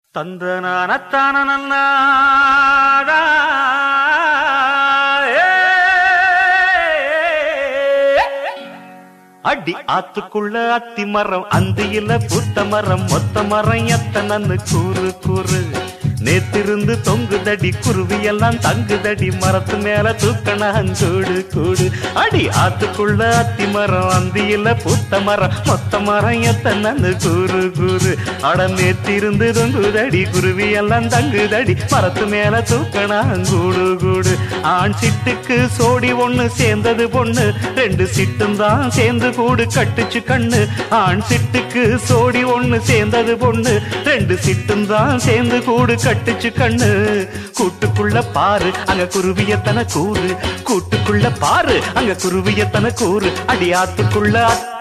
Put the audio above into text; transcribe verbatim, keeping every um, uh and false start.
தந்தனானத்தான அடி ஆத்துக்குள்ள அத்தி மரம் அந்தியில பூத்த மரம் மொத்த மரம் எத்தனன்னு கூறு கூறு நேத்திருந்து தொங்குதடி குருவி எல்லாம் தங்குதடி மரத்து மேல தூக்கணாங்கூடு கூடு அடி ஆத்துக்குள்ள அத்தி மரம் அந்தியில பூத்த மரம் மொத்த மரம் எத்தனன்னு கூறு கூறு அட நேத்திருந்து தொங்குதடி குருவி எல்லாம் தங்குதடி மரத்து மேல தூக்கணாங்கூடு கூடு ஆண் சிட்டுக்கு சோடி ஒண்ணு சேர்ந்தது பொண்ணு ரெண்டு சிட்டும் தான் சேர்ந்து கூடு கட்டுச்சு கண்ணு ஆண் சிட்டுக்கு சோடி ஒண்ணு சேர்ந்தது பொண்ணு ரெண்டு சிட்டும் தான் சேர்ந்து கூடு கட்டுச்சு கண்ணு கூட்டுக்குள்ள பாரு அங்க குருவியத்தன கூறு கூட்டுக்குள்ள பாரு அங்க குருவியத்தன கூறு அடியாத்துக்குள்ள